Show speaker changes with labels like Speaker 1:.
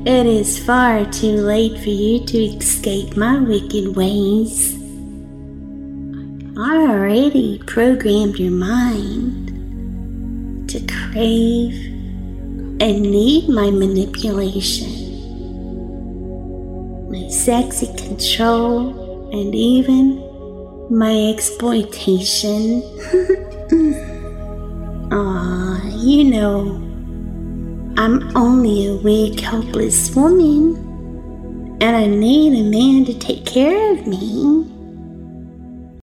Speaker 1: It is far too late for you to escape my wicked ways. I already programmed your mind to crave and need my manipulation, my sexy control, and even my exploitation. Aw, you know, I'm only a weak, helpless woman, and I need a man to take care of me.